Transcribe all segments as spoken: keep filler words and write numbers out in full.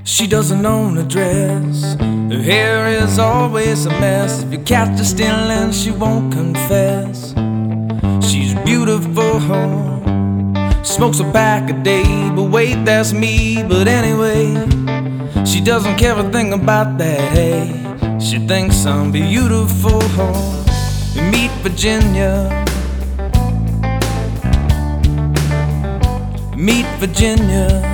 She doesn't own a dress. Her hair is always a mess. If you catch her stealing, she won't confess. She's beautiful, smokes a pack a day. But wait, that's me. But anyway, she doesn't care a thing about that, hey. She thinks I'm beautiful. Meet Virginia. Meet Virginia.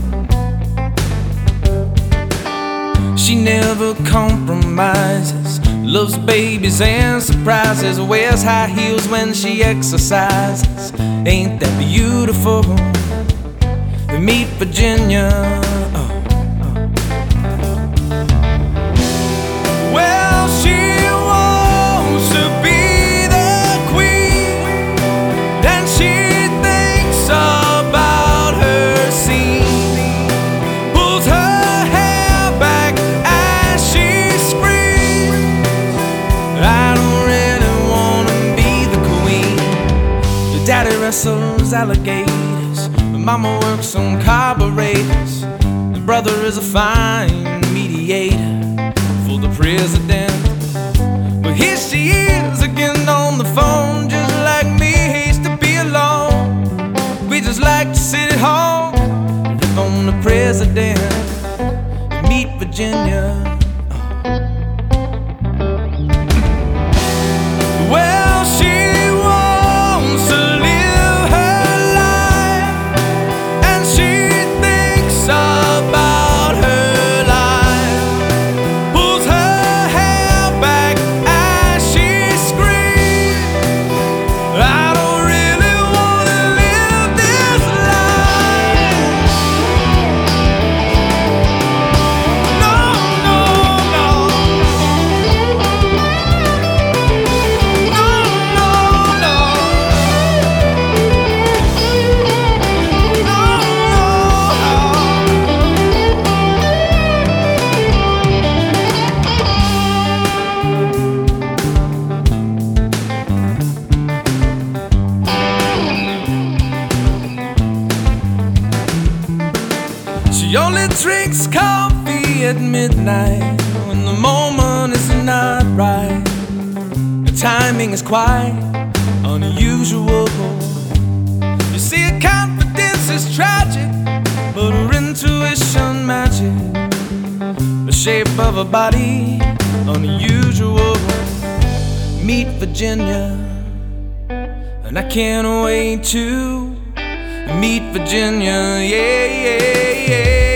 She never compromises, loves babies and surprises, wears high heels when she exercises. Ain't that beautiful? Meet Virginia. Oh, oh. Well, she wants to be the queen, and she thinks about her scene, pulls her hair back as she screams. I don't really wanna be the queen. Your daddy wrestles alligators, my mama works on carburetors, your brother is a fine mediator for the president. But here she is again on the phone, just like me, hates to be alone. We just like to sit at home, rip on the president. Meet Virginia. Well, she wants to live her life, and she thinks about her life, pulls her hair back as she screams. I don't really wanna live this life. No, no, no. No, no, no. She only drinks coffee at midnight when the moment is not right. The timing is quite unusual. You see, her confidence is tragic, but her intuition magic. The shape of her body unusual. Meet Virginia, and I can't wait to meet Virginia, yeah, yeah, yeah.